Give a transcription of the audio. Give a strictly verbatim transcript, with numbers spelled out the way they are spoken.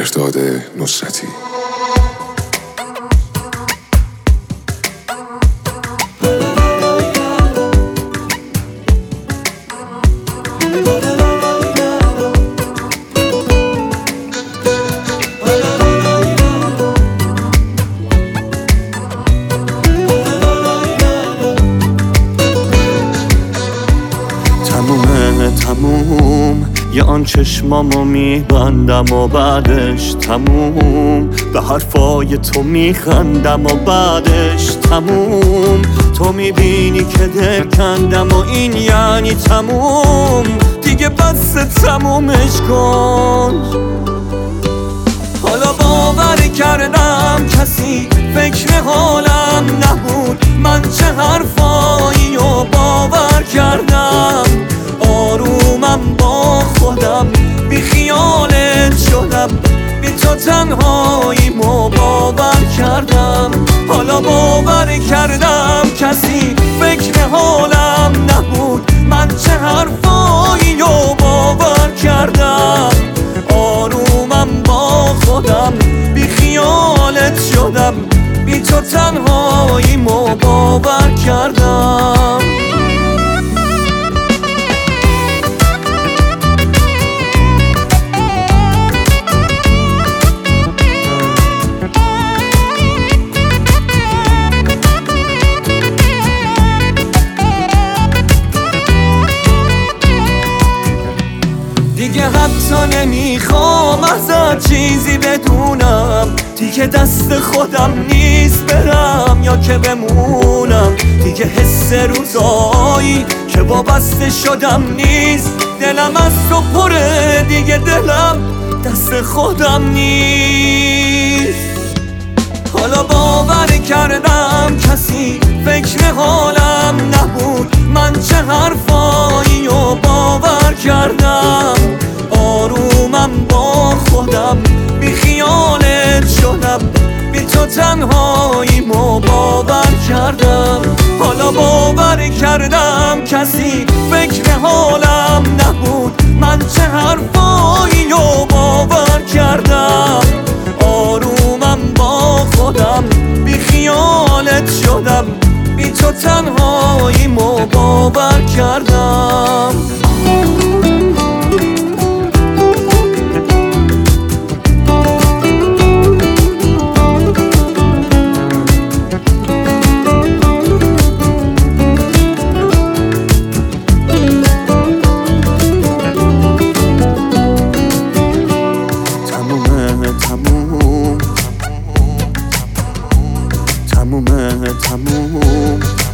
مهرداد نصرتی. تموم یه آن چشمامو میبندم و بعدش تموم به حرفای تو میخندم و بعدش تموم تو میبینی که دل کندم و این یعنی تموم دیگه بس تمومش کن. حالا باور کردم کسی فکر حالم نبود، من چه حرفایی رو باور کردم. آرومم با خودم بی خیالت شدم، بی تو تنهاییمو باور کردم. حالا باور کردم کسی فکر حالم نبود، من چه حرفایی رو باور کردم. آرومم با خودم بی خیالت شدم، بی تو تنهاییمو باور کردم. دیگه حتی نمیخوام ازت چیزی بدونم، دیگه دست خودم نیست برم یا که بمونم. دیگه حس روزایی که وابسته شدم نیست، دلم از تو پره دیگه دلم دست خودم نیست. حالا باور کردم کسی فکر حالم نبود، من چه حرفایی رو باور کردم. آرومم با خودم بی خیالت شدم، بی تو تنهاییمو باور کردم. حالا باور کردم کسی فکر حالم نبود، من چه حرفایی رو باور کردم. آرومم با خودم بی خیالت شدم، بی تو تنهاییمو باور کردم. تمومه تموم